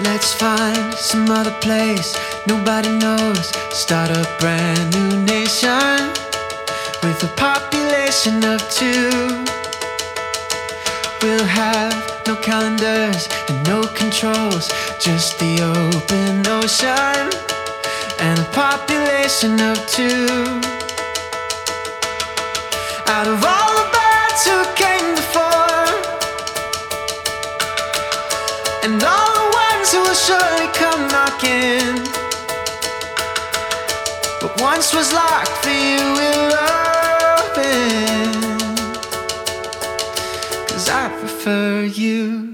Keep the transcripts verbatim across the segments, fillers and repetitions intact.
Let's find some other place nobody knows. Start a brand new nation with a population of two. We'll have no calendars and no controls, just the open ocean and a population of two. Out of all the birds who came before, and all the ones who will surely come knocking, what once was locked for you will open, 'cause I prefer you.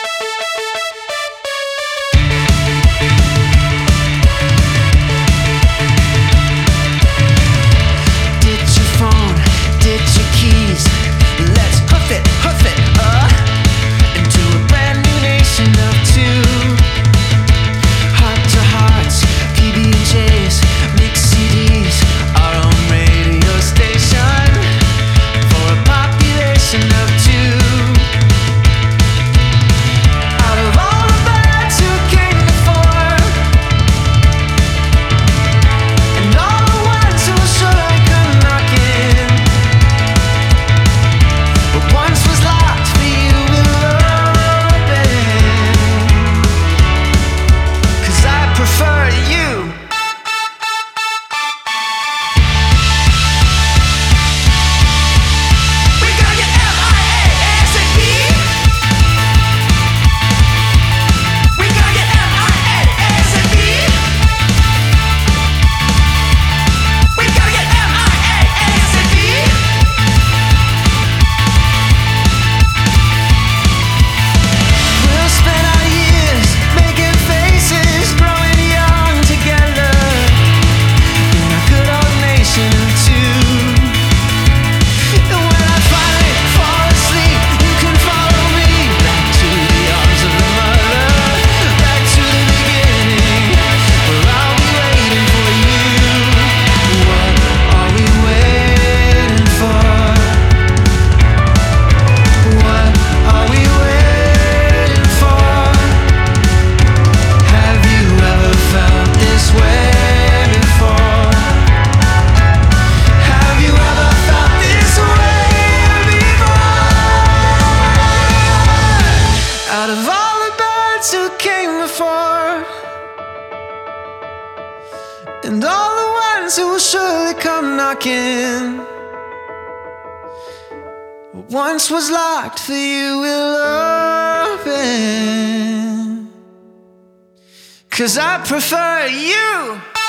And all the ones who will surely come knocking, what once was locked for you will open, 'cause I prefer you.